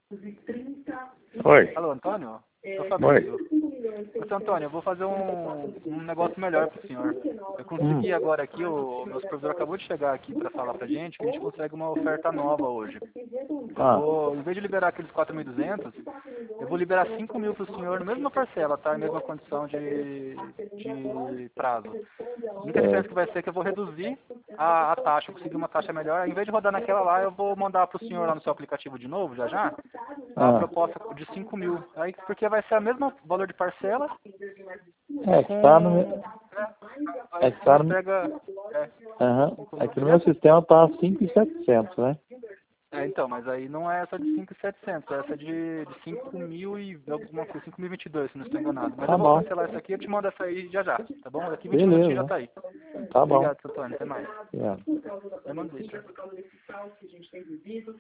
Oi. Alô, Antônio? Sou Oi. Fabrício. Mas, Antônio, eu vou fazer um negócio melhor pro senhor. Eu consegui agora aqui, o meu supervisor acabou de chegar aqui para falar pra gente que a gente consegue uma oferta nova hoje. Em vez de liberar aqueles 4.200, eu vou liberar 5.000 pro senhor, na mesma parcela, tá? Na mesma condição de prazo. A única diferença que vai ser que eu vou reduzir a taxa, eu consegui uma taxa melhor. Em vez de rodar naquela lá, eu vou mandar pro senhor lá no seu aplicativo de novo, já, a proposta de 5.000. Aí, porque vai ser o mesmo valor de parcela. É que tá no meu... É que tá no... Pega, Aqui no meu sistema tá 5.700, né? Então, mas aí não é essa de 5.700, é essa de 5.000 e alguma coisa, 5.022, se não estou enganado. Mas Tá eu vou bom. cancelar essa aqui e eu te mando essa aí já, tá bom? Daqui 20 minutinhos já Beleza. tá aí. Tá bom. Obrigado, seu Antônio, até mais. Yeah. Eu mandei, tá?